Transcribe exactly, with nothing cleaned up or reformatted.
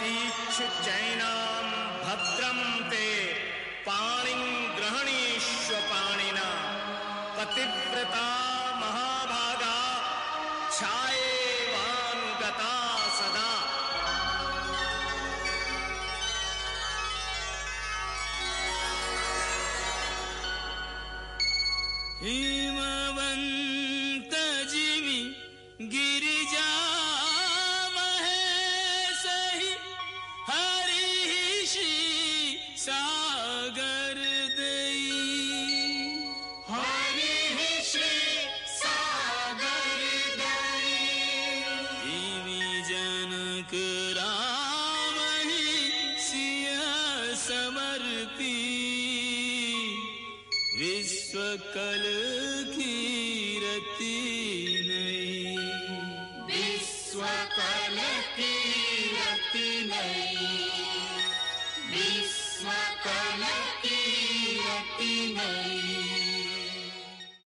तीक्ष चैनां भद्रं ते पाणिं ग्रहणीष्व पाणिना पतिव्रता महाभागा छायेवानुगता सदा। हिमवंत जिमि गिरिजा महेशहि हरिः श्री सागर दई। हरिः श्री सागर दई। इमि जनक राम ही सिंह समर्पी विश्व कल कीरति नहीं। विश्व कल कीरति नहीं। विश्व